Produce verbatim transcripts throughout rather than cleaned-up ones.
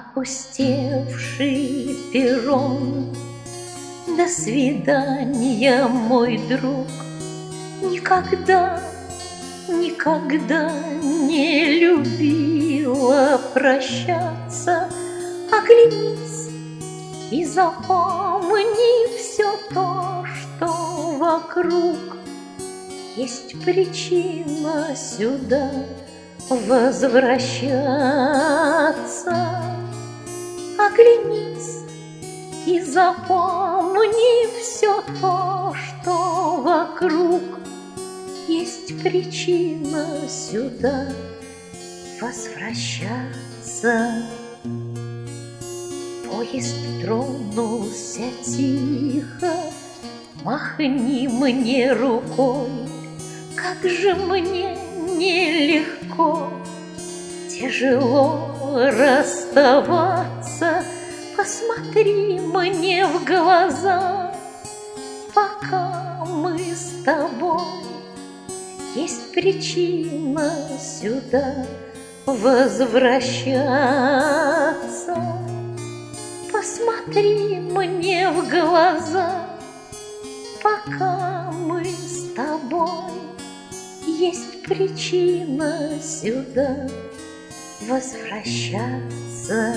опустевший перрон. До свидания, мой друг. Никогда, никогда не любила прощаться. Оглянись и запомни все то, что вокруг. Есть причина сюда возвращаться. Оглянись и запомни все то, что вокруг. Есть причина сюда возвращаться. Поезд тронулся тихо, махни мне рукой. Как же мне нелегко, тяжело расставаться. Посмотри мне в глаза, пока мы с тобой. Есть причина сюда возвращаться. Посмотри мне в глаза, пока мы с тобой. Есть причина сюда возвращаться.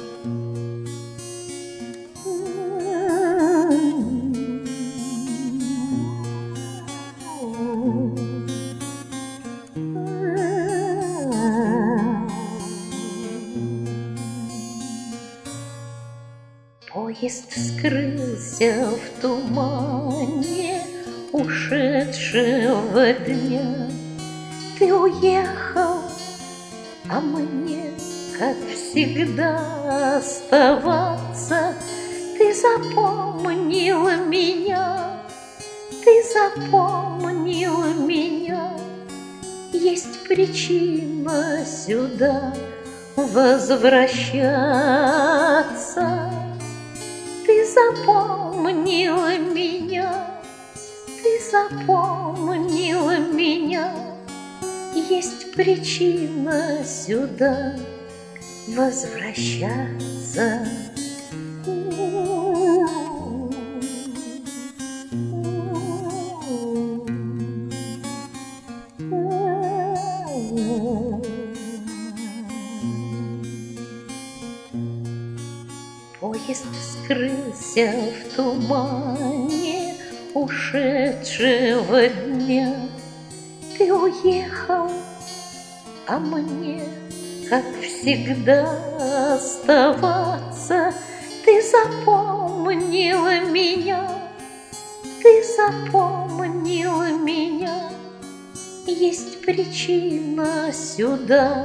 Поезд скрылся в тумане ушедшего дня. Ты уехал, а мне, как всегда, оставаться. Ты запомнил меня, ты запомнил меня. Есть причина сюда возвращаться. Ты запомнил меня, ты запомнил меня. Есть причина сюда возвращаться. Поезд скрылся в тумане ушедшего дня. Ты уехал, а мне, как всегда, оставаться. Ты запомнил меня, ты запомнил меня. Есть причина сюда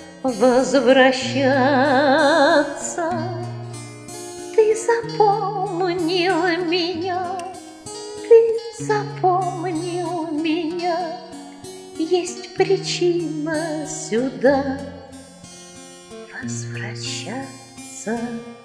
возвращаться. Ты запомнил меня, ты запомнил меня. Есть причина сюда возвращаться.